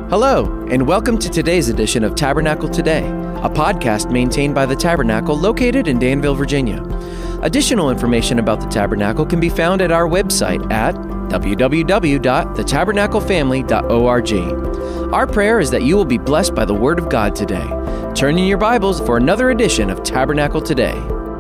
Hello, and welcome to today's edition of Tabernacle Today, a podcast maintained by the Tabernacle located in Danville, Virginia. Additional information about the Tabernacle can be found at our website at www.thetabernaclefamily.org. Our prayer is that you will be blessed by the Word of God today. Turn in your Bibles for another edition of Tabernacle Today.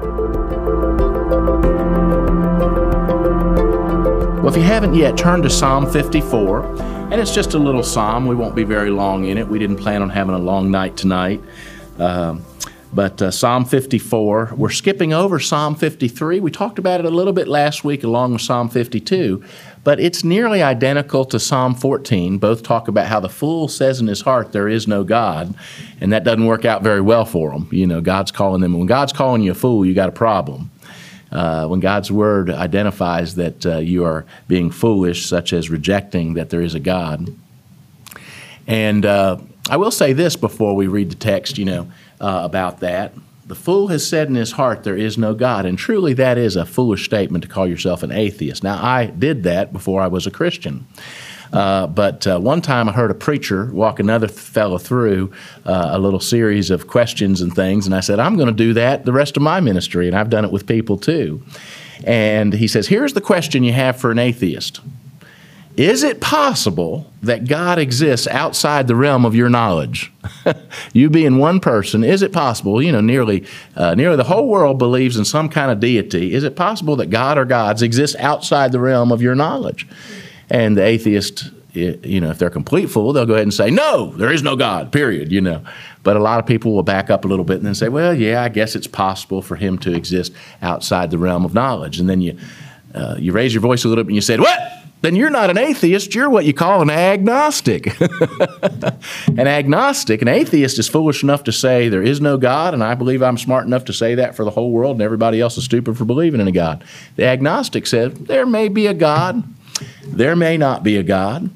Well, if you haven't yet, turn to Psalm 54. And it's just a little psalm. We won't be very long in it. We didn't plan on having a long night tonight. But Psalm 54, we're skipping over Psalm 53. We talked about it a little bit last week along with Psalm 52. But it's nearly identical to Psalm 14. Both talk about how the fool says in his heart, there is no God. And that doesn't work out very well for them. You know, God's calling them. When God's calling you a fool, you got a problem. When God's Word identifies that you are being foolish, such as rejecting that there is a God. And I will say this before we read the text, about that. The fool has said in his heart, there is no God. And truly that is a foolish statement to call yourself an atheist. Now, I did that before I was a Christian. But one time I heard a preacher walk another fellow through a little series of questions and things, and I said, I'm going to do that the rest of my ministry, and I've done it with people too. And he says, here's the question you have for an atheist. Is it possible that God exists outside the realm of your knowledge? You being one person, is it possible, nearly the whole world believes in some kind of deity. Is it possible that God or gods exist outside the realm of your knowledge? And the atheist, if they're a complete fool, they'll go ahead and say, no, there is no God, period, But a lot of people will back up a little bit and then say, well, yeah, I guess it's possible for him to exist outside the realm of knowledge. And then you raise your voice a little bit and you say, what? Then you're not an atheist, you're what you call an agnostic. An atheist is foolish enough to say there is no God, and I believe I'm smart enough to say that for the whole world, and everybody else is stupid for believing in a God. The agnostic says there may be a God. There may not be a God.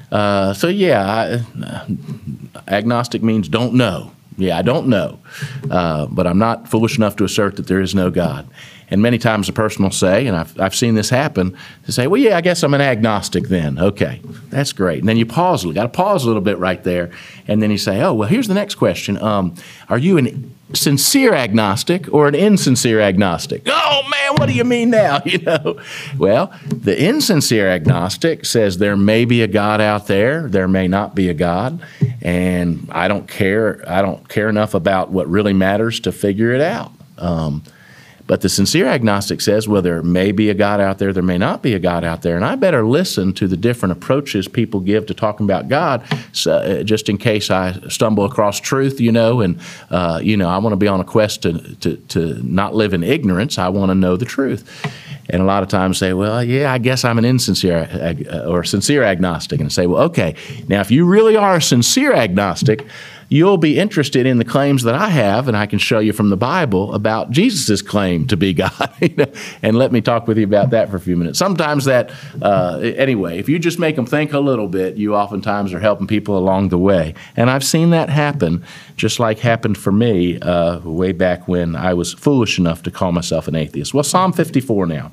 Agnostic means don't know. Yeah, I don't know. But I'm not foolish enough to assert that there is no God. And many times a person will say, and I've seen this happen, to say, well, yeah, I guess I'm an agnostic then. Okay, that's great. And then you pause, got to pause a little bit right there. And then you say, oh, well, here's the next question. Are you an sincere agnostic or an insincere agnostic? Oh, man, what do you mean now? Well, the insincere agnostic says there may be a God out there. There may not be a God. And I don't care enough about what really matters to figure it out. But the sincere agnostic says, well, there may be a God out there, there may not be a God out there, and I better listen to the different approaches people give to talking about God, just in case I stumble across truth, and I want to be on a quest to not live in ignorance. I want to know the truth. And a lot of times say, well, yeah, I guess I'm an insincere or sincere agnostic. And I say, well, okay, now if you really are a sincere agnostic, you'll be interested in the claims that I have, and I can show you from the Bible about Jesus' claim to be God. And let me talk with you about that for a few minutes. Sometimes anyway, if you just make them think a little bit, you oftentimes are helping people along the way. And I've seen that happen, just like happened for me way back when I was foolish enough to call myself an atheist. Well, Psalm 54 now.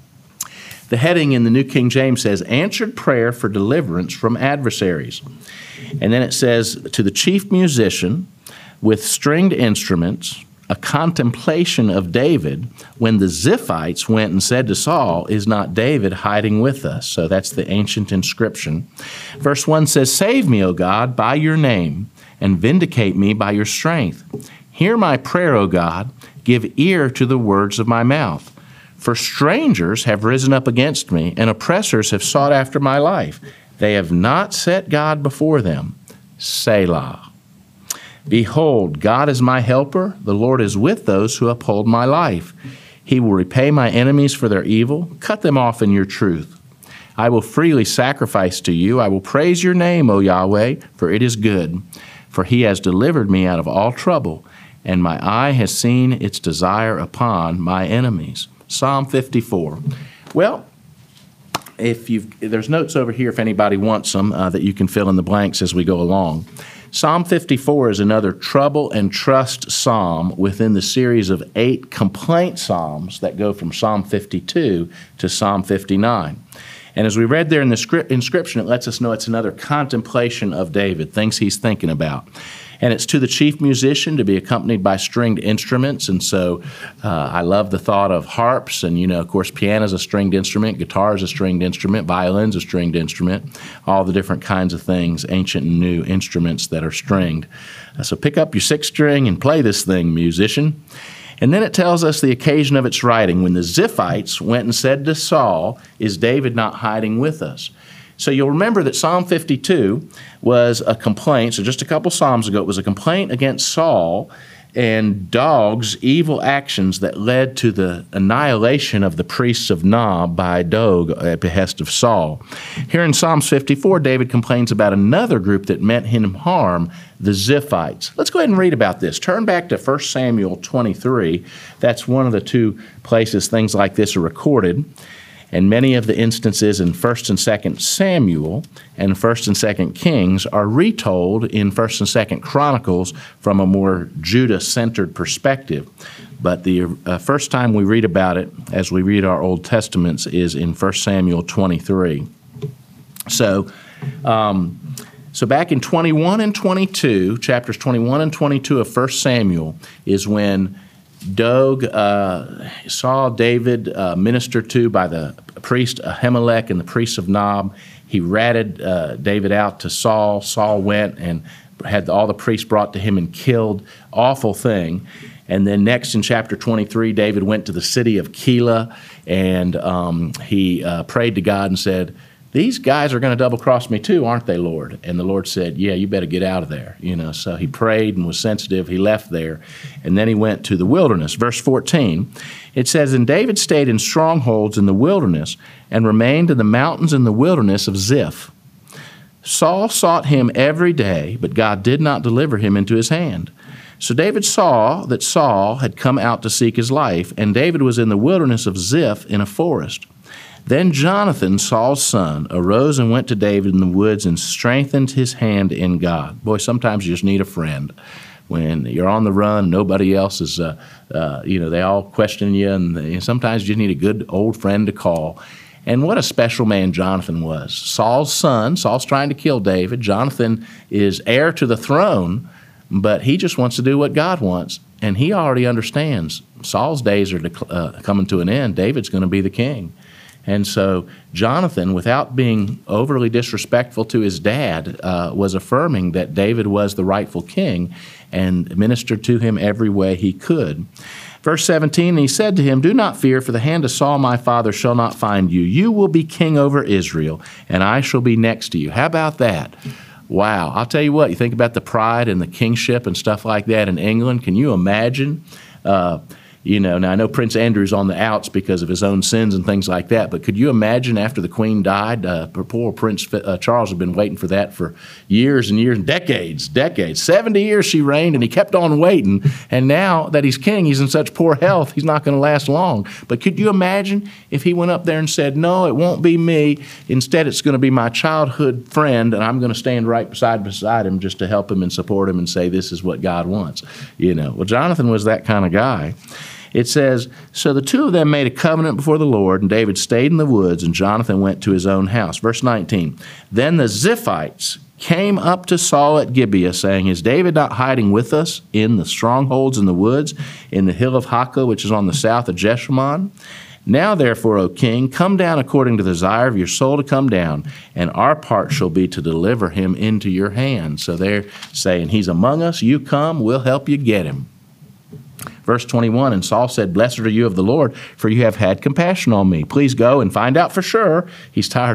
The heading in the New King James says, Answered Prayer for Deliverance from Adversaries. And then it says, to the chief musician with stringed instruments, a contemplation of David when the Ziphites went and said to Saul, is not David hiding with us? So that's the ancient inscription. Verse 1 says, Save me, O God, by your name, and vindicate me by your strength. Hear my prayer, O God, give ear to the words of my mouth. For strangers have risen up against me, and oppressors have sought after my life. They have not set God before them. Selah. Behold, God is my helper. The Lord is with those who uphold my life. He will repay my enemies for their evil. Cut them off in your truth. I will freely sacrifice to you. I will praise your name, O Yahweh, for it is good. For he has delivered me out of all trouble, and my eye has seen its desire upon my enemies. Psalm 54. Well, there's notes over here if anybody wants them that you can fill in the blanks as we go along. Psalm 54 is another trouble and trust psalm within the series of 8 complaint psalms that go from Psalm 52 to Psalm 59. And as we read there in the inscription, it lets us know it's another contemplation of David, things he's thinking about. And it's to the chief musician to be accompanied by stringed instruments. And so I love the thought of harps. And, of course, piano is a stringed instrument. Guitar is a stringed instrument. Violin's a stringed instrument. All the different kinds of things, ancient and new instruments that are stringed. So pick up your sixth string and play this thing, musician. And then it tells us the occasion of its writing. When the Ziphites went and said to Saul, "Is David not hiding with us?" So you'll remember that Psalm 52 was a complaint. So just a couple Psalms ago, it was a complaint against Saul and Dog's evil actions that led to the annihilation of the priests of Nob by Dog at behest of Saul. Here in Psalms 54, David complains about another group that meant him harm, the Ziphites. Let's go ahead and read about this. Turn back to 1 Samuel 23. That's one of the two places things like this are recorded. And many of the instances in 1 and 2 Samuel and 1 and 2 Kings are retold in 1 and 2 Chronicles from a more Judah-centered perspective. But the first time we read about it, as we read our Old Testaments, is in 1 Samuel 23. So back in 21 and 22, chapters 21 and 22 of 1 Samuel, is when Dog saw David ministered to by the priest Ahimelech and the priests of Nob. He ratted David out to Saul. Saul went and had all the priests brought to him and killed. Awful thing. And then next in chapter 23, David went to the city of Keilah, and he prayed to God and said, "These guys are going to double-cross me too, aren't they, Lord?" And the Lord said, "Yeah, you better get out of there." So he prayed and was sensitive. He left there, and then he went to the wilderness. Verse 14, it says, "And David stayed in strongholds in the wilderness and remained in the mountains in the wilderness of Ziph. Saul sought him every day, but God did not deliver him into his hand. So David saw that Saul had come out to seek his life, and David was in the wilderness of Ziph in a forest. Then Jonathan, Saul's son, arose and went to David in the woods and strengthened his hand in God." Boy, sometimes you just need a friend. When you're on the run, nobody else is, they all question you, and sometimes you just need a good old friend to call. And what a special man Jonathan was. Saul's son, Saul's trying to kill David. Jonathan is heir to the throne, but he just wants to do what God wants, and he already understands Saul's days are coming to an end. David's going to be the king. And so Jonathan, without being overly disrespectful to his dad, was affirming that David was the rightful king and ministered to him every way he could. Verse 17, "He said to him, 'Do not fear, for the hand of Saul my father shall not find you. You will be king over Israel, and I shall be next to you.'" How about that? Wow. I'll tell you what, you think about the pride and the kingship and stuff like that in England. Can you imagine? Now I know Prince Andrew's on the outs because of his own sins and things like that, but could you imagine after the Queen died, poor Prince Charles had been waiting for that for years and years, decades. 70 years she reigned, and he kept on waiting, and now that he's king, he's in such poor health, he's not going to last long. But could you imagine if he went up there and said, "No, it won't be me. Instead, it's going to be my childhood friend, and I'm going to stand right beside him just to help him and support him and say this is what God wants." Well, Jonathan was that kind of guy. It says, "So the two of them made a covenant before the Lord, and David stayed in the woods, and Jonathan went to his own house." Verse 19, "Then the Ziphites came up to Saul at Gibeah, saying, 'Is David not hiding with us in the strongholds in the woods, in the hill of Hakah, which is on the south of Jeshimon? Now therefore, O king, come down according to the desire of your soul to come down, and our part shall be to deliver him into your hand.'" So they're saying, "He's among us, you come, we'll help you get him." Verse 21, "And Saul said, 'Blessed are you of the Lord, for you have had compassion on me. Please go and find out for sure.'" He's tired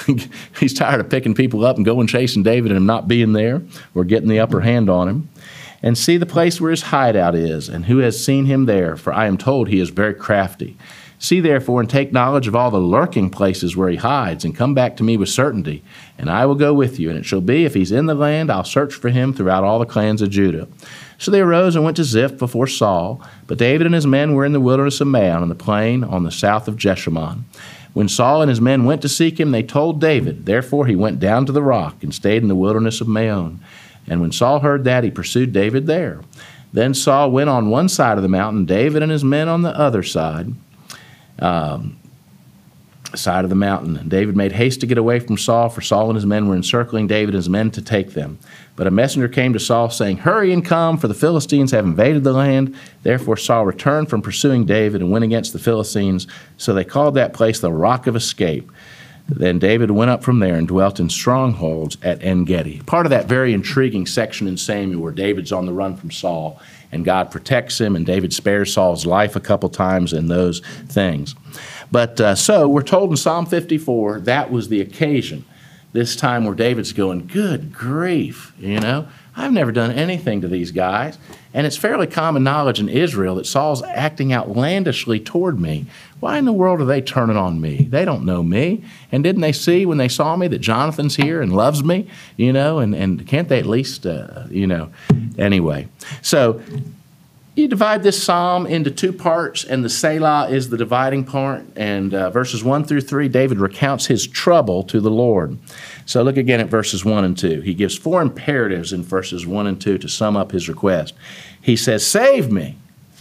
of picking people up and going chasing David and him not being there or getting the upper hand on him. "And see the place where his hideout is, and who has seen him there, for I am told he is very crafty. See therefore and take knowledge of all the lurking places where he hides, and come back to me with certainty, and I will go with you. And it shall be, if he's in the land, I'll search for him throughout all the clans of Judah." So they arose and went to Ziph before Saul, but David and his men were in the wilderness of Maon, on the plain on the south of Jeshimon. When Saul and his men went to seek him, they told David. Therefore he went down to the rock and stayed in the wilderness of Maon. And when Saul heard that, he pursued David there. Then Saul went on one side of the mountain, David and his men on the other side. side of the mountain. And David made haste to get away from Saul, for Saul and his men were encircling David and his men to take them. But a messenger came to Saul, saying, "Hurry and come, for the Philistines have invaded the land." Therefore Saul returned from pursuing David and went against the Philistines. So they called that place the Rock of Escape. Then David went up from there and dwelt in strongholds at En-Gedi. Part of that very intriguing section in Samuel where David's on the run from Saul, and God protects him, and David spares Saul's life a couple times and those things. But so we're told in Psalm 54 that was the occasion, this time where David's going, good grief, I've never done anything to these guys. And it's fairly common knowledge in Israel that Saul's acting outlandishly toward me. Why in the world are they turning on me? They don't know me. And didn't they see when they saw me that Jonathan's here and loves me? And can't they at least, Anyway, so you divide this psalm into two parts, and the Selah is the dividing part. And verses 1 through 3, David recounts his trouble to the Lord. So look again at verses 1 and 2. He gives 4 imperatives in verses 1 and 2 to sum up his request. He says, "Save me,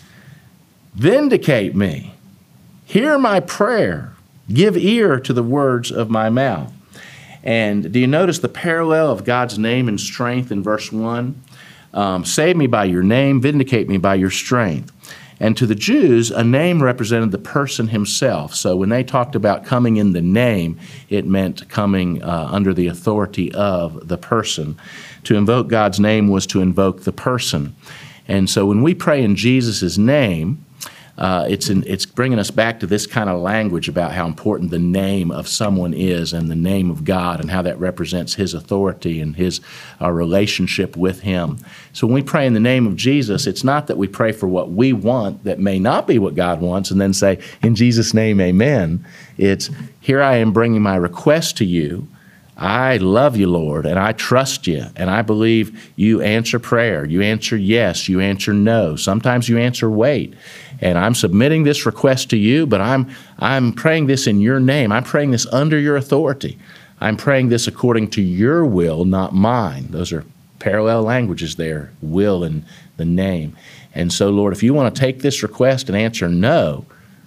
vindicate me, hear my prayer, give ear to the words of my mouth." And do you notice the parallel of God's name and strength in verse 1? Save me by your name, vindicate me by your strength. And to the Jews, a name represented the person himself. So when they talked about coming in the name, it meant coming under the authority of the person. To invoke God's name was to invoke the person. And so when we pray in Jesus' name, it's bringing us back to this kind of language about how important the name of someone is and the name of God and how that represents his authority and his relationship with him. So when we pray in the name of Jesus, it's not that we pray for what we want that may not be what God wants and then say, "In Jesus' name, amen." It's, here I am bringing my request to you. I love you, Lord, and I trust you, and I believe you answer prayer. You answer yes, you answer no. Sometimes you answer wait. And I'm submitting this request to you, but I'm praying this in your name. I'm praying this under your authority. I'm praying this according to your will, not mine. Those are parallel languages there, will and the name. And so, Lord, if you want to take this request and answer no,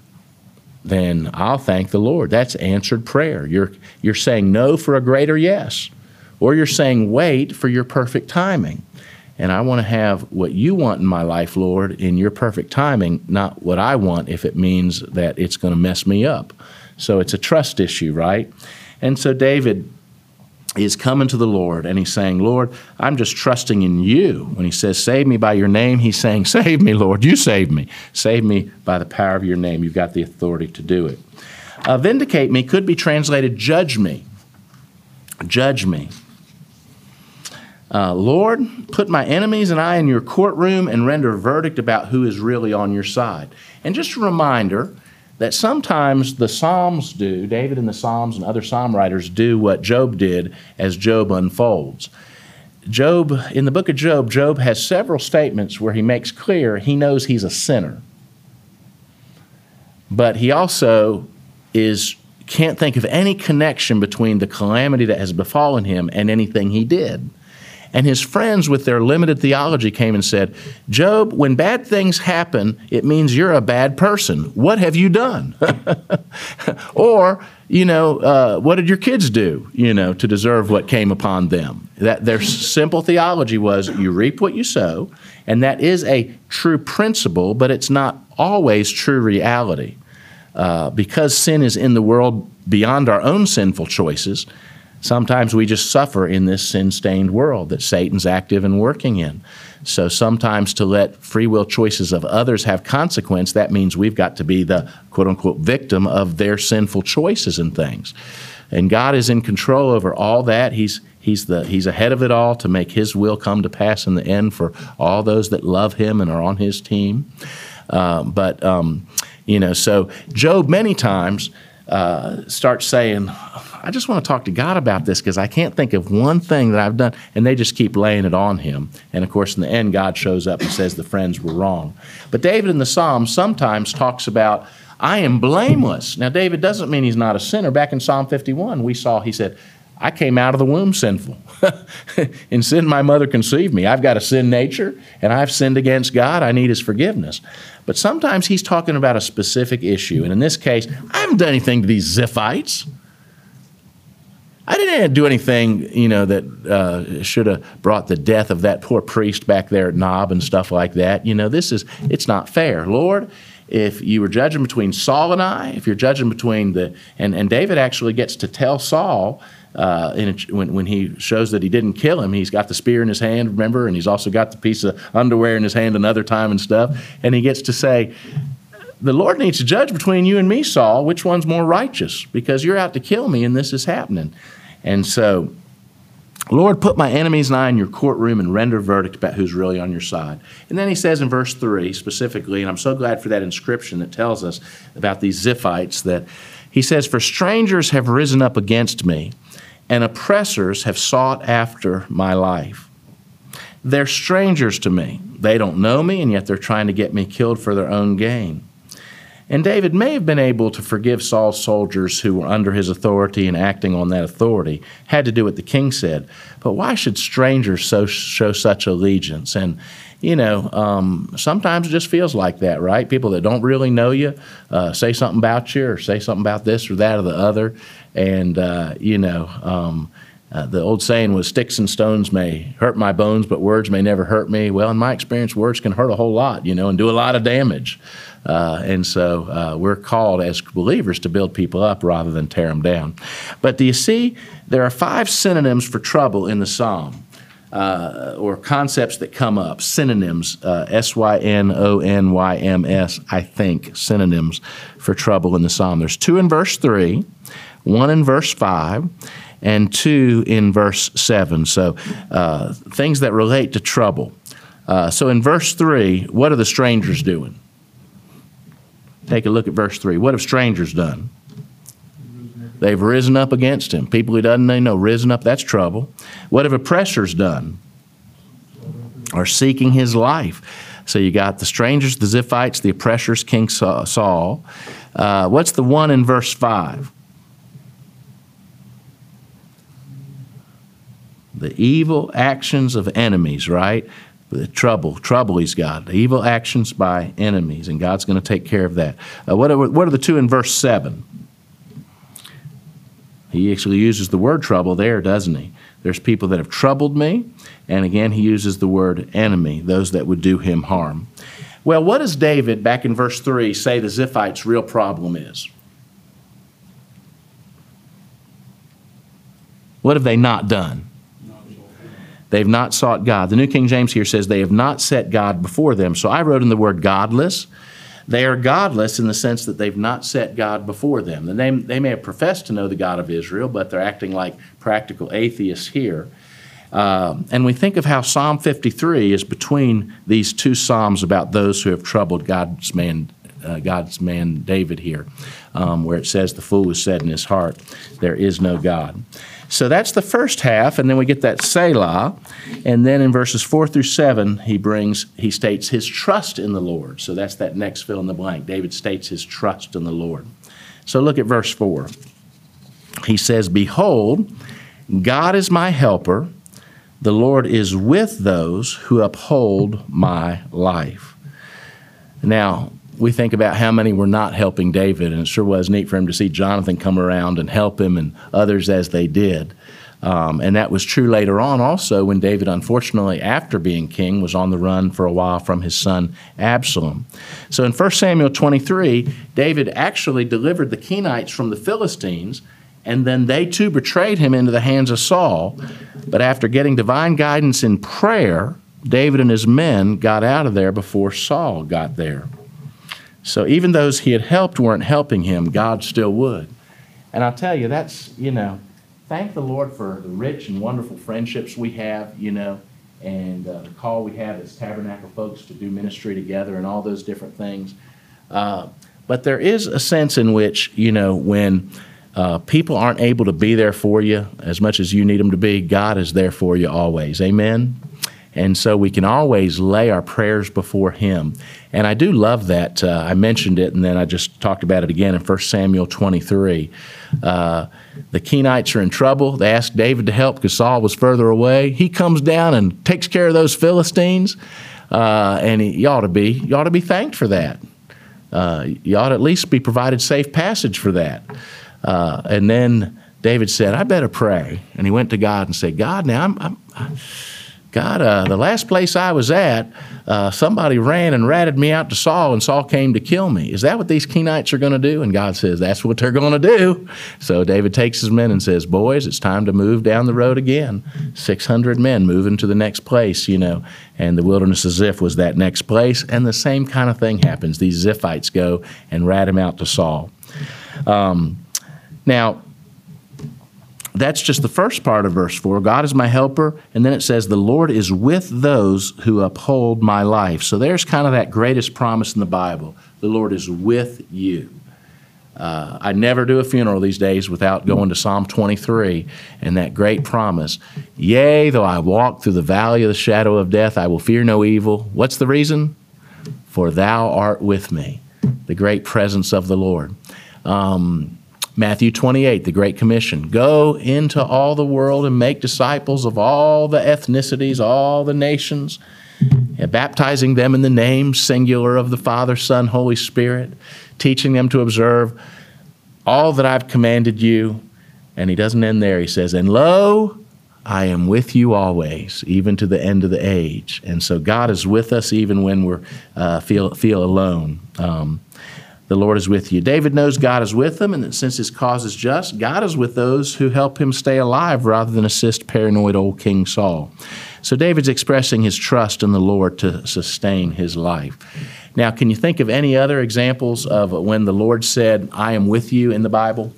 then I'll thank the Lord. That's answered prayer. You're saying no for a greater yes, or you're saying wait for your perfect timing. And I want to have what you want in my life, Lord, in your perfect timing, not what I want if it means that it's going to mess me up. So it's a trust issue, right? And so David is coming to the Lord, and he's saying, "Lord, I'm just trusting in you." When he says, "Save me by your name," he's saying, "Save me, Lord. You save me. Save me by the power of your name. You've got the authority to do it." Vindicate me could be translated judge me. Judge me. Lord, put my enemies and I in your courtroom and render a verdict about who is really on your side. And just a reminder that sometimes the Psalms do, David in the Psalms and other Psalm writers do what Job did as Job unfolds. Job, in the book of Job, Job has several statements where he makes clear he knows he's a sinner. But he also can't think of any connection between the calamity that has befallen him and anything he did. And his friends with their limited theology came and said, "Job, when bad things happen, it means you're a bad person. What have you done?" Or, what did your kids do, to deserve what came upon them? That their simple theology was you reap what you sow, and that is a true principle, but it's not always true reality. Because sin is in the world beyond our own sinful choices, sometimes we just suffer in this sin-stained world that Satan's active and working in. So sometimes to let free will choices of others have consequence, that means we've got to be the quote-unquote victim of their sinful choices and things. And God is in control over all that. He's ahead of it all to make his will come to pass in the end for all those that love him and are on his team. So Job many times starts saying, "I just want to talk to God about this because I can't think of one thing that I've done." And they just keep laying it on him. And, of course, in the end, God shows up and says the friends were wrong. But David in the Psalms sometimes talks about, "I am blameless." Now, David doesn't mean he's not a sinner. Back in Psalm 51, we saw he said, I came out of the womb sinful. In sin, my mother conceived me. I've got a sin nature, and I've sinned against God. I need his forgiveness. But sometimes he's talking about a specific issue. And in this case, I haven't done anything to these Ziphites. I didn't do anything, that should have brought the death of that poor priest back there at Nob and stuff like that. It's not fair. Lord, if you were judging between Saul and I, if you're judging between and David actually gets to tell Saul, when he shows that he didn't kill him, he's got the spear in his hand, remember, and he's also got the piece of underwear in his hand another time and stuff, and he gets to say, the Lord needs to judge between you and me, Saul, which one's more righteous, because you're out to kill me and this is happening. And so, Lord, put my enemies and I in your courtroom and render verdict about who's really on your side. And then he says in verse 3 specifically, and I'm so glad for that inscription that tells us about these Ziphites, that he says, for strangers have risen up against me, and oppressors have sought after my life. They're strangers to me. They don't know me, and yet they're trying to get me killed for their own gain. And David may have been able to forgive Saul's soldiers who were under his authority and acting on that authority, had to do what the king said. But why should strangers show such allegiance? And, sometimes it just feels like that, right? People that don't really know you say something about you or say something about this or that or the other. And, the old saying was, sticks and stones may hurt my bones, but words may never hurt me. Well, in my experience, words can hurt a whole lot, and do a lot of damage. And so we're called as believers to build people up rather than tear them down. But do you see, there are 5 synonyms for trouble in the psalm, or concepts that come up, synonyms, synonyms, I think, synonyms for trouble in the psalm. There's 2 in verse 3, 1 in verse 5, and 2 in verse 7. So things that relate to trouble. So in verse 3, what are the strangers doing? Take a look at verse 3. What have strangers done? They've risen up against him. People he doesn't know, risen up, that's trouble. What have oppressors done? Are seeking his life. So you got the strangers, the Ziphites, the oppressors, King Saul. What's the one in verse 5? The evil actions of enemies, right? The trouble he's got. The evil actions by enemies, and God's going to take care of that. What are the 2 in verse 7? He actually uses the word trouble there, doesn't he? There's people that have troubled me, and again, he uses the word enemy, those that would do him harm. Well, what does David, back in verse 3, say the Ziphites' real problem is? What have they not done? They've not sought God. The New King James here says they have not set God before them. So I wrote in the word godless. They are godless in the sense that they've not set God before them. They may have professed to know the God of Israel, but they're acting like practical atheists here. And we think of how Psalm 53 is between these 2 psalms about those who have troubled God's man David here, where it says the fool has said in his heart, there is no God. So that's the first half, and then we get that Selah, and then in verses 4 through 7, he states his trust in the Lord. So that's that next fill in the blank. David states his trust in the Lord. So look at verse 4. He says, behold, God is my helper. The Lord is with those who uphold my life. Now, we think about how many were not helping David, and it sure was neat for him to see Jonathan come around and help him and others as they did. And that was true later on also when David, unfortunately, after being king, was on the run for a while from his son Absalom. So in 1 Samuel 23, David actually delivered the Kenites from the Philistines, and then they too betrayed him into the hands of Saul. But after getting divine guidance in prayer, David and his men got out of there before Saul got there. So even those he had helped weren't helping him, God still would. And I'll tell you, that's, thank the Lord for the rich and wonderful friendships we have, and the call we have as Tabernacle folks to do ministry together and all those different things. But there is a sense in which, when people aren't able to be there for you as much as you need them to be, God is there for you always. Amen? And so we can always lay our prayers before Him. And I do love that. I mentioned it, and then I just talked about it again in 1 Samuel 23. The Kenites are in trouble. They ask David to help because Saul was further away. He comes down and takes care of those Philistines, and you ought to be thanked for that. You ought to at least be provided safe passage for that. And then David said, I better pray. And he went to God and said, God, now God, the last place I was at, somebody ran and ratted me out to Saul, and Saul came to kill me. Is that what these Kenites are going to do? And God says, that's what they're going to do. So David takes his men and says, boys, it's time to move down the road again. 600 men moving to the next place, and the wilderness of Ziph was that next place. And the same kind of thing happens. These Ziphites go and rat him out to Saul. Now, that's just the first part of verse 4. God is my helper. And then it says, the Lord is with those who uphold my life. So there's kind of that greatest promise in the Bible. The Lord is with you. I never do a funeral these days without going to Psalm 23 and that great promise. Yea, though I walk through the valley of the shadow of death, I will fear no evil. What's the reason? For thou art with me. The great presence of the Lord. Matthew 28, the Great Commission. Go into all the world and make disciples of all the ethnicities, all the nations, baptizing them in the name, singular, of the Father, Son, Holy Spirit, teaching them to observe all that I've commanded you. And he doesn't end there. He says, and lo, I am with you always, even to the end of the age. And so God is with us even when we feel alone. The Lord is with you. David knows God is with him, and that since his cause is just, God is with those who help him stay alive rather than assist paranoid old King Saul. So David's expressing his trust in the Lord to sustain his life. Now, can you think of any other examples of when the Lord said, I am with you in the Bible?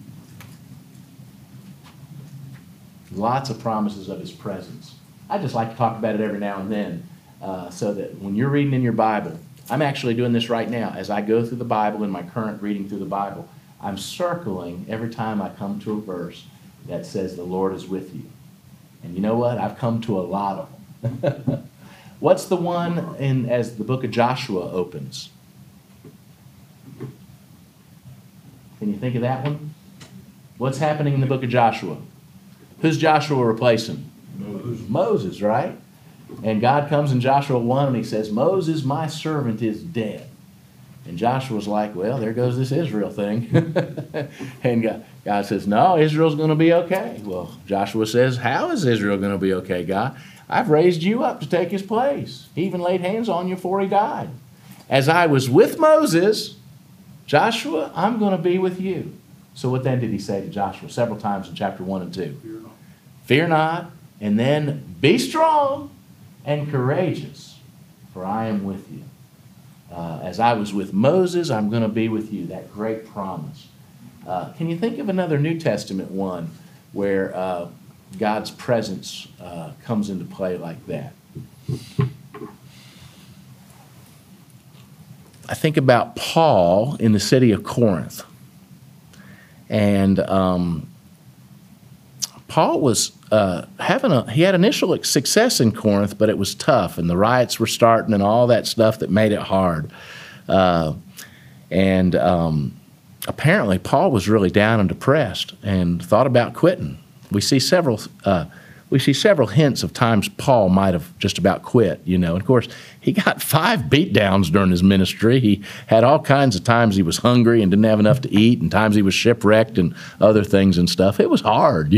Lots of promises of his presence. I just like to talk about it every now and then so that when you're reading in your Bible, I'm actually doing this right now. As I go through the Bible in my current reading through the Bible, I'm circling every time I come to a verse that says the Lord is with you. And you know what? I've come to a lot of them. What's the one as the book of Joshua opens? Can you think of that one? What's happening in the book of Joshua? Who's Joshua replacing? Moses, right? And God comes in Joshua 1 and he says, Moses, my servant, is dead. And Joshua's like, well, there goes this Israel thing. And God says, no, Israel's going to be okay. Well, Joshua says, how is Israel going to be okay, God? I've raised you up to take his place. He even laid hands on you before he died. As I was with Moses, Joshua, I'm going to be with you. So what then did he say to Joshua several times in chapter 1 and 2? Fear not. Fear not. And then be strong and courageous, for I am with you. As I was with Moses, I'm going to be with you. That great promise. Can you think of another New Testament one where God's presence comes into play like that? I think about Paul in the city of Corinth. And Paul was he had initial success in Corinth, but it was tough, and the riots were starting and all that stuff that made it hard. Apparently Paul was really down and depressed and thought about quitting. We see several hints of times Paul might have just about quit, And of course, he got 5 beatdowns during his ministry. He had all kinds of times he was hungry and didn't have enough to eat, and times he was shipwrecked and other things and stuff. It was hard,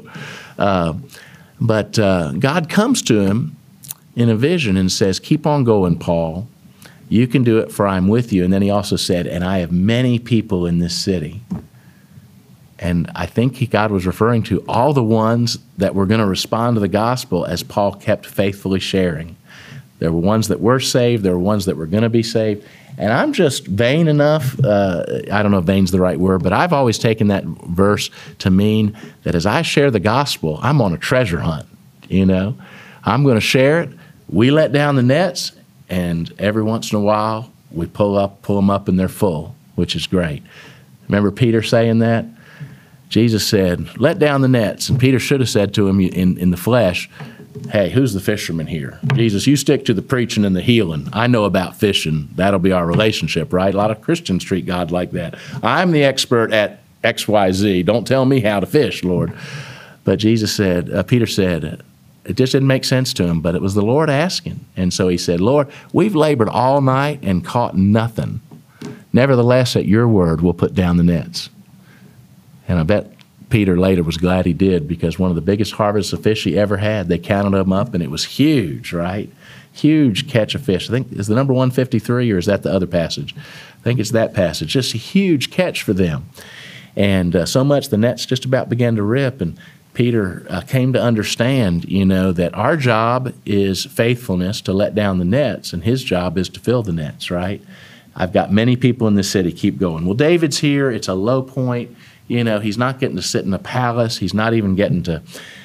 But God comes to him in a vision and says, keep on going, Paul. You can do it, for I'm with you. And then he also said, and I have many people in this city. And I think God was referring to all the ones that were going to respond to the gospel as Paul kept faithfully sharing. There were ones that were saved. There were ones that were going to be saved. And I'm just vain enough, I don't know if vain's the right word, but I've always taken that verse to mean that as I share the gospel, I'm on a treasure hunt, I'm going to share it. We let down the nets, and every once in a while, we pull them up, and they're full, which is great. Remember Peter saying that? Jesus said, let down the nets. And Peter should have said to him in the flesh, hey, who's the fisherman here? Jesus, you stick to the preaching and the healing. I know about fishing. That'll be our relationship, right? A lot of Christians treat God like that. I'm the expert at XYZ. Don't tell me how to fish, Lord. But Peter said, it just didn't make sense to him, but it was the Lord asking. And so he said, Lord, we've labored all night and caught nothing. Nevertheless, at your word, we'll put down the nets. And I bet Peter later was glad he did, because one of the biggest harvests of fish he ever had, they counted them up, and it was huge, right? Huge catch of fish. I think, is the number 153, or is that the other passage? I think it's that passage. Just a huge catch for them. And so much the nets just about began to rip, and Peter came to understand, that our job is faithfulness to let down the nets, and his job is to fill the nets, right? I've got many people in this city. Keep going. Well, David's here. It's a low point. He's not getting to sit in the palace. He's not even getting to,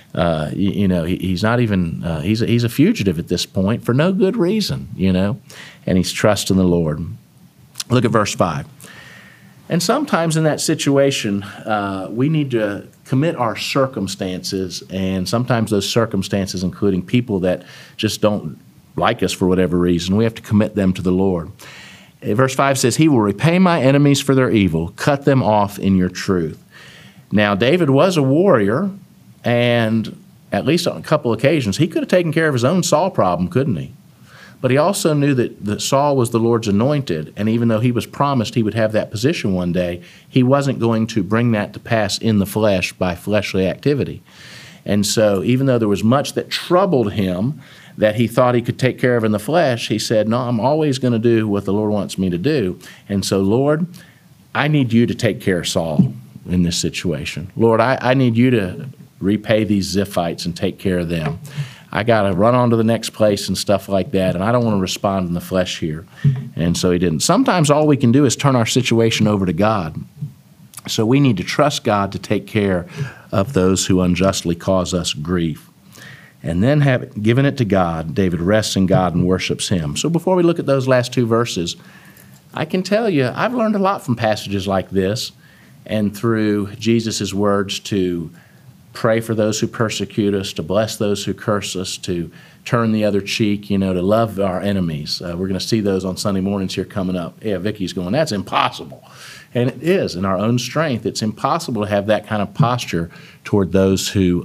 he's not even, he's a fugitive at this point for no good reason, and he's trusting the Lord. Look at verse 5. And sometimes in that situation, we need to commit our circumstances, and sometimes those circumstances, including people that just don't like us for whatever reason, we have to commit them to the Lord. Verse 5 says, He will repay my enemies for their evil, cut them off in your truth. Now, David was a warrior, and at least on a couple occasions, he could have taken care of his own Saul problem, couldn't he? But he also knew that Saul was the Lord's anointed, and even though he was promised he would have that position one day, he wasn't going to bring that to pass in the flesh by fleshly activity. And so even though there was much that troubled him that he thought he could take care of in the flesh, he said, no, I'm always going to do what the Lord wants me to do. And so, Lord, I need you to take care of Saul in this situation. Lord, I need you to repay these Ziphites and take care of them. I got to run on to the next place and stuff like that, and I don't want to respond in the flesh here. And so he didn't. Sometimes all we can do is turn our situation over to God. So we need to trust God to take care of those who unjustly cause us grief. And then, having given it to God, David rests in God and worships Him. So before we look at those last two verses, I can tell you I've learned a lot from passages like this and through Jesus' words to pray for those who persecute us, to bless those who curse us, to turn the other cheek, to love our enemies. We're going to see those on Sunday mornings here coming up. Yeah, Vicky's going, that's impossible. And it is. In our own strength, it's impossible to have that kind of posture toward those who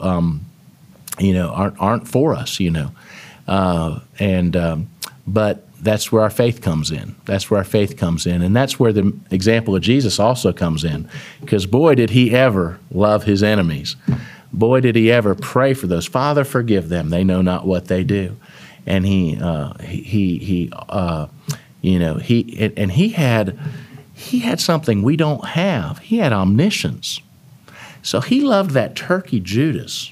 aren't for us, but that's where our faith comes in. That's where our faith comes in. And that's where the example of Jesus also comes in, because boy, did he ever love his enemies. Boy, did he ever pray for those. Father, forgive them. They know not what they do. And he had something we don't have. He had omniscience. So he loved that turkey Judas,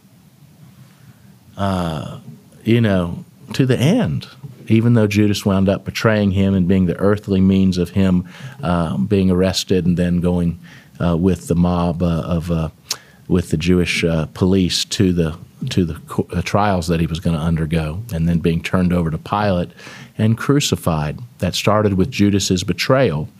to the end, even though Judas wound up betraying him and being the earthly means of him being arrested and then going with the mob with the Jewish police to the trials that he was going to undergo, and then being turned over to Pilate and crucified. That started with Judas's betrayal.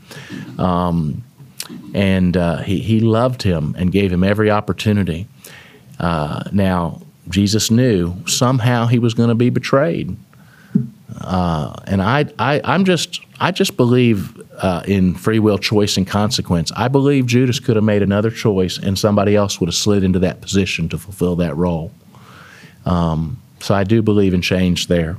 He loved him and gave him every opportunity. Now, Jesus knew somehow he was going to be betrayed. And I just believe in free will, choice, and consequence. I believe Judas could have made another choice and somebody else would have slid into that position to fulfill that role. So I do believe in change there.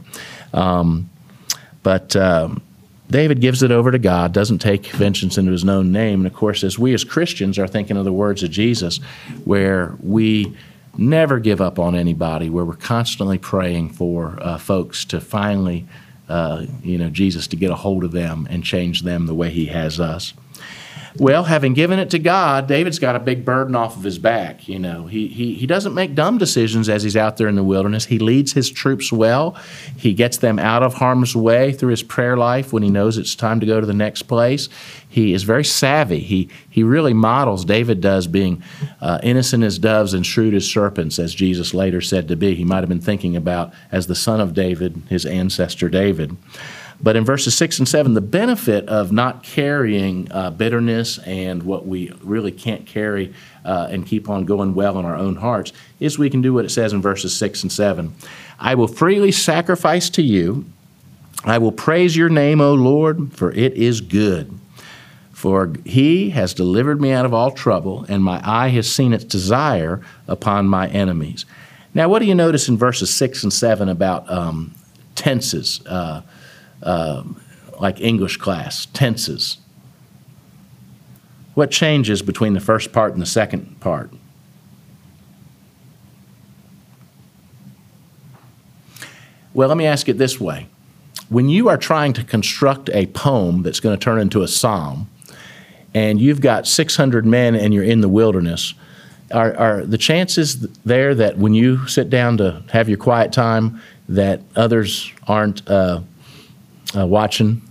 But David gives it over to God, doesn't take vengeance into his own name. And of course, as we as Christians are thinking of the words of Jesus, where we never give up on anybody, where we're constantly praying for folks to finally, Jesus to get a hold of them and change them the way he has us. Well, having given it to God, David's got a big burden off of his back. He doesn't make dumb decisions as he's out there in the wilderness. He leads his troops well. He gets them out of harm's way through his prayer life when he knows it's time to go to the next place. He is very savvy. He really models, David does, being innocent as doves and shrewd as serpents, as Jesus later said to be. He might have been thinking about as the son of David, his ancestor David. But in verses 6 and 7, the benefit of not carrying bitterness and what we really can't carry and keep on going well in our own hearts is we can do what it says in verses 6 and 7. I will freely sacrifice to you. I will praise your name, O Lord, for it is good. For he has delivered me out of all trouble, and my eye has seen its desire upon my enemies. Now, what do you notice in verses 6 and 7 about tenses, like English class, tenses? What changes between the first part and the second part? Well, let me ask it this way. When you are trying to construct a poem that's going to turn into a psalm, and you've got 600 men and you're in the wilderness, are the chances there that when you sit down to have your quiet time that others aren't watching?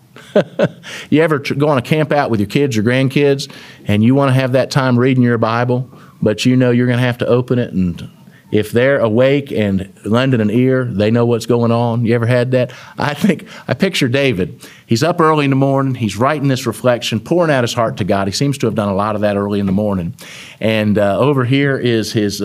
You ever go on a camp out with your kids or grandkids and you want to have that time reading your Bible, but you know you're going to have to open it, and if they're awake and lending an ear, they know what's going on? You ever had that? I picture David. He's up early in the morning. He's writing this reflection, pouring out his heart to God. He seems to have done a lot of that early in the morning. And over here is his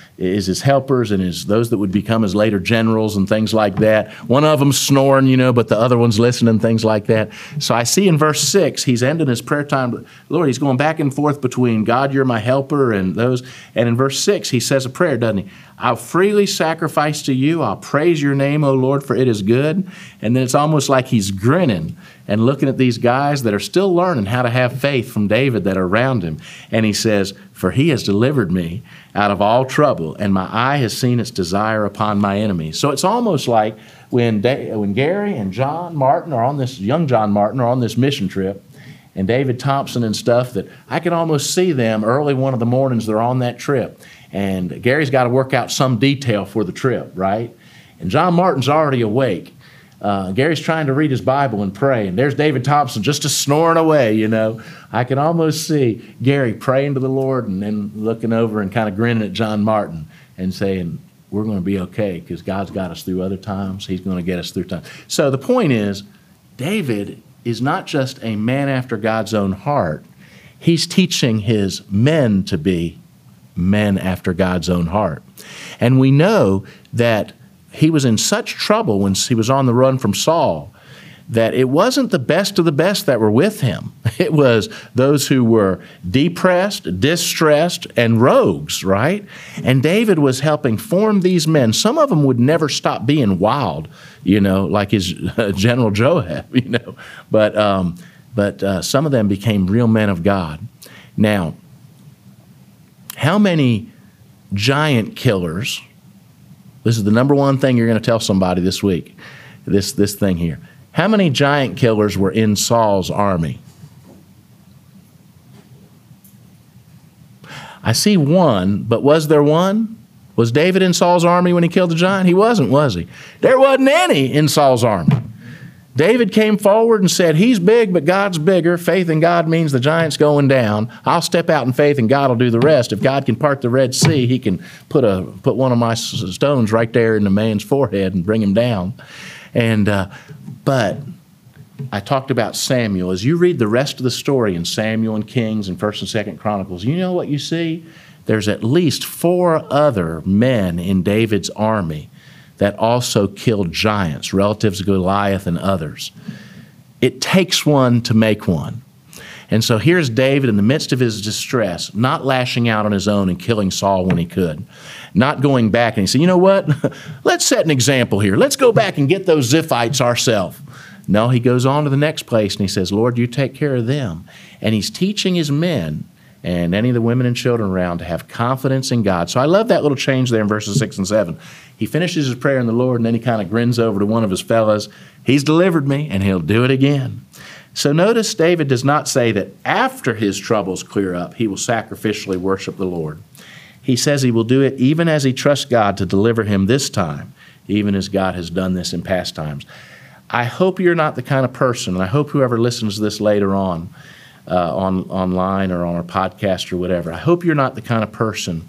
helpers and those that would become his later generals and things like that. One of them's snoring, but the other one's listening, things like that. So I see in verse 6, he's ending his prayer time. Lord, he's going back and forth between God, you're my helper, and those. And in verse 6, he says a prayer, doesn't he? I'll freely sacrifice to you. I'll praise your name, O Lord, for it is good. And then it's almost like he's grinning and looking at these guys that are still learning how to have faith from David that are around him. And he says, for he has delivered me out of all trouble, and my eye has seen its desire upon my enemies. So it's almost like when Gary and John Martin are on this, young John Martin are on this mission trip, and David Thompson and stuff, that I can almost see them early one of the mornings they're on that trip. And Gary's got to work out some detail for the trip, right? And John Martin's already awake. Gary's trying to read his Bible and pray, and there's David Thompson just snoring away, I can almost see Gary praying to the Lord and then looking over and kind of grinning at John Martin and saying, we're going to be okay because God's got us through other times. He's going to get us through time. So the point is, David is not just a man after God's own heart. He's teaching his men to be men after God's own heart. And we know that he was in such trouble when he was on the run from Saul that it wasn't the best of the best that were with him. It was those who were depressed, distressed, and rogues, right? And David was helping form these men. Some of them would never stop being wild, like his General Joab, But some of them became real men of God. Now, how many giant killers, this is the number one thing you're going to tell somebody this week, this thing here. How many giant killers were in Saul's army? I see one, but was there one? Was David in Saul's army when he killed the giant? He wasn't, was he? There wasn't any in Saul's army. David came forward and said, he's big, but God's bigger. Faith in God means the giant's going down. I'll step out in faith and God will do the rest. If God can part the Red Sea, he can put one of my stones right there in the man's forehead and bring him down. But I talked about Samuel. As you read the rest of the story in Samuel and Kings and 1st and 2nd Chronicles, you know what you see? There's at least 4 other men in David's army that also killed giants, relatives of Goliath and others. It takes one to make one. And so here's David in the midst of his distress, not lashing out on his own and killing Saul when he could, not going back and he said, you know what, let's set an example here. Let's go back and get those Ziphites ourselves. No, he goes on to the next place and he says, Lord, you take care of them. And he's teaching his men and any of the women and children around to have confidence in God. So I love that little change there in verses 6 and 7. He finishes his prayer in the Lord, and then he kind of grins over to one of his fellows. He's delivered me, and he'll do it again. So notice David does not say that after his troubles clear up, he will sacrificially worship the Lord. He says he will do it even as he trusts God to deliver him this time, even as God has done this in past times. I hope you're not the kind of person, and I hope whoever listens to this later online or on our podcast or whatever, I hope you're not the kind of person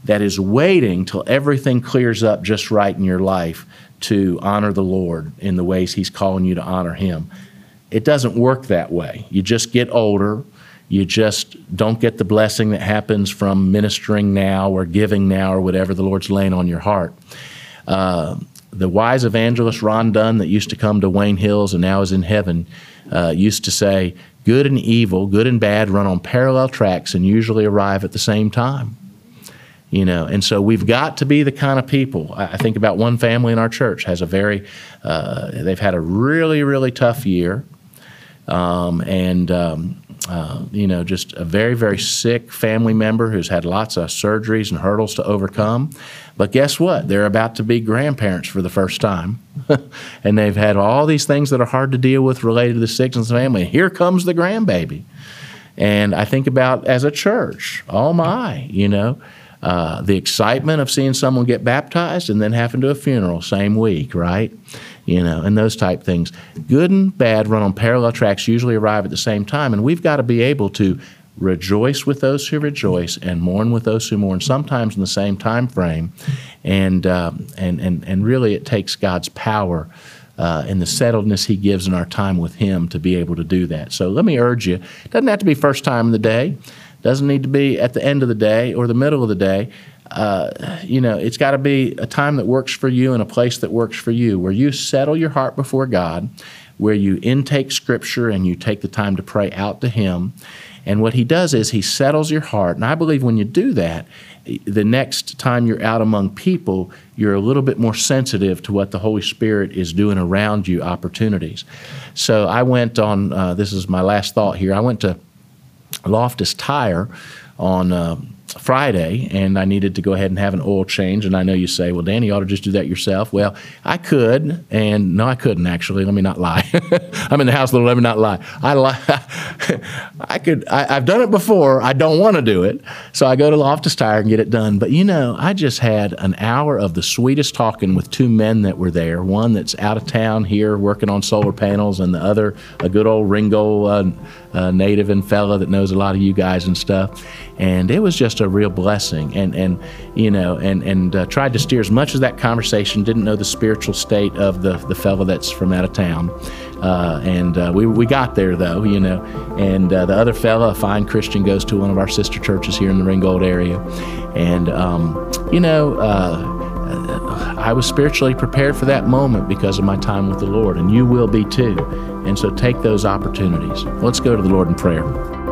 that is waiting till everything clears up just right in your life to honor the Lord in the ways He's calling you to honor Him. It doesn't work that way. You just get older. You just don't get the blessing that happens from ministering now or giving now or whatever the Lord's laying on your heart. The wise evangelist Ron Dunn that used to come to Wayne Hills and now is in heaven used to say, good and evil, good and bad run on parallel tracks and usually arrive at the same time. And so we've got to be the kind of people. I think about one family in our church has they've had a really, really tough year. Just a very, very sick family member who's had lots of surgeries and hurdles to overcome. But guess what? They're about to be grandparents for the first time. And they've had all these things that are hard to deal with related to the sickness of the family. Here comes the grandbaby. And I think about, as a church, oh my, the excitement of seeing someone get baptized and then having to do a funeral same week, right? And those type things. Good and bad run on parallel tracks, usually arrive at the same time, and we've got to be able to rejoice with those who rejoice and mourn with those who mourn, sometimes in the same time frame. And really it takes God's power and the settledness He gives in our time with Him to be able to do that. So let me urge you, it doesn't have to be first time in the day. Doesn't need to be at the end of the day or the middle of the day. It's got to be a time that works for you and a place that works for you, where you settle your heart before God, where you intake Scripture and you take the time to pray out to Him. And what He does is He settles your heart. And I believe when you do that, the next time you're out among people, you're a little bit more sensitive to what the Holy Spirit is doing around you, opportunities. So I went on, this is my last thought here, I went to Loftus Tire on Friday, and I needed to go ahead and have an oil change. And I know you say, well, Danny, you ought to just do that yourself. Well, I could, and no, I couldn't actually. Let me not lie. I'm in the house, let me not lie. I've done it before. I don't want to do it. So I go to Loftus Tire and get it done. But I just had an hour of the sweetest talking with two men that were there. One that's out of town here working on solar panels, and the other, a good old Ringgold native and fella that knows a lot of you guys and stuff. And it was just a real blessing, and tried to steer as much of that conversation. Didn't know the spiritual state of the fellow that's from out of town, we got there though, And the other fellow, a fine Christian, goes to one of our sister churches here in the Ringgold area, and I was spiritually prepared for that moment because of my time with the Lord, and you will be too. And so take those opportunities. Let's go to the Lord in prayer.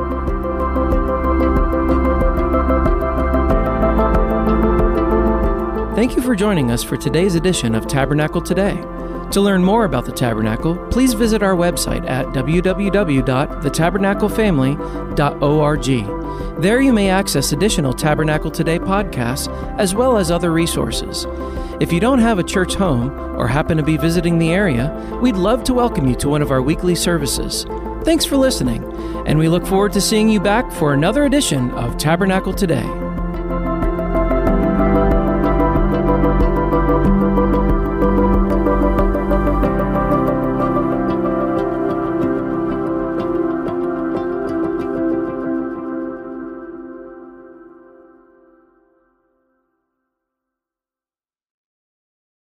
Thank you for joining us for today's edition of Tabernacle Today. To learn more about the Tabernacle, please visit our website at www.thetabernaclefamily.org. There you may access additional Tabernacle Today podcasts as well as other resources. If you don't have a church home or happen to be visiting the area, we'd love to welcome you to one of our weekly services. Thanks for listening, and we look forward to seeing you back for another edition of Tabernacle Today.